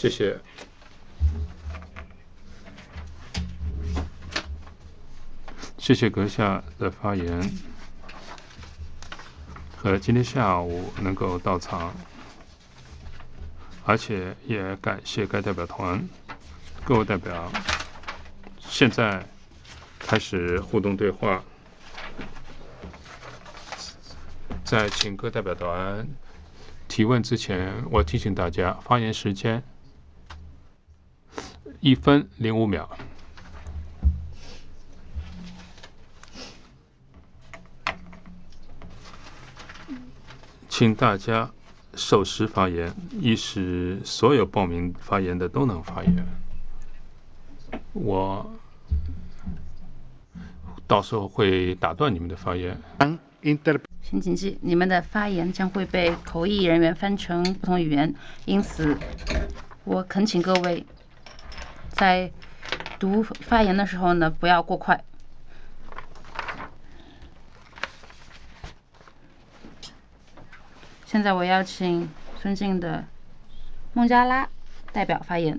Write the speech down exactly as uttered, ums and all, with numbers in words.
谢谢。谢谢阁下的发言和今天下午能够到场，而且也感谢该代表团。各位代表，现在开始互动对话。在请各代表团提问之前，我提醒大家，发言时间一分零五秒。请大家守时发言，以使所有报名发言的都能发言。我到时候会打断你们的发言。 请谨记，你们的发言将会被口译人员翻成不同语言，因此我恳请各位在读发言的时候呢，不要过快。现在我邀请尊敬的孟加拉代表发言。